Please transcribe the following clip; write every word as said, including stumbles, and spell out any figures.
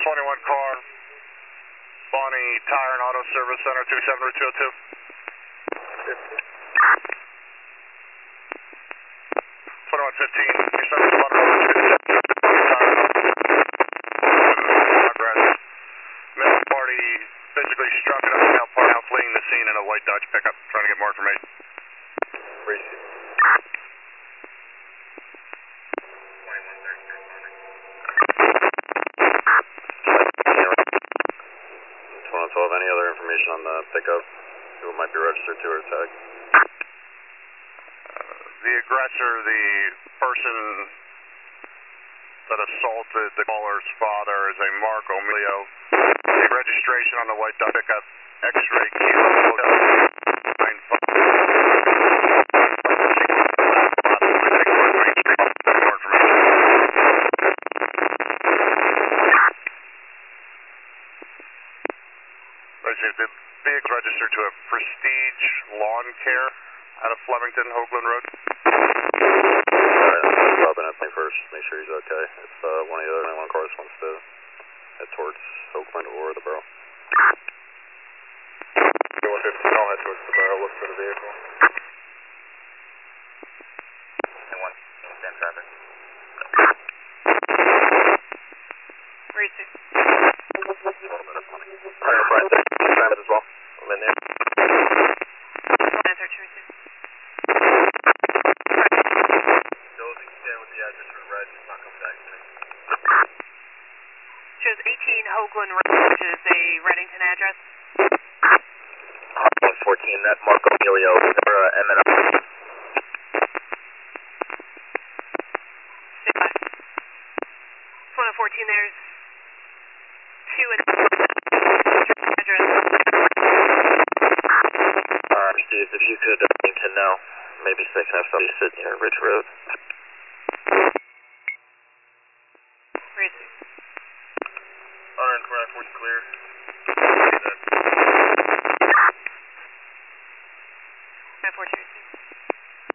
twenty-one car, Bonnie Tire and Auto Service Center, two seven two oh two. twenty-one fifteen, your service one over two seven progress. Middle party physically struck it up now, now fleeing the scene in a white Dodge pickup, trying to get more information. twenty twelve, any other information on the pickup? Who it might be registered to or tagged? Uh, the aggressor, the person that assaulted the caller's father is a Mark O'Melio. The registration on the white Dodge pickup, X-ray Kilo Hotel nine five. The vehicle registered to a Prestige Lawn Care out of Flemington, Hoagland Road. Alright, Robin at twenty-first, make sure he's okay. If uh, one of the other ninety-one cars wants to head towards Hoagland or the Borough. one fifteen, I'll head towards the Borough, look for the vehicle. one, stand traffic. Where is it? Alright, Brian, time as well. I'm in there. nine thirteen receive. Still, if you can stand with the address for red, it's not coming back to me. Shows eighteen Hoagland Road, which is a Reddington address. one fourteen, that Mark O'Melio, or uh, M N O. one fourteen, there's two at address. Uh, Steve, if you could, uh, to now, maybe so they can have somebody sit near Ridge Road. Where is it? Alright, Court four's clear. nine fourteen.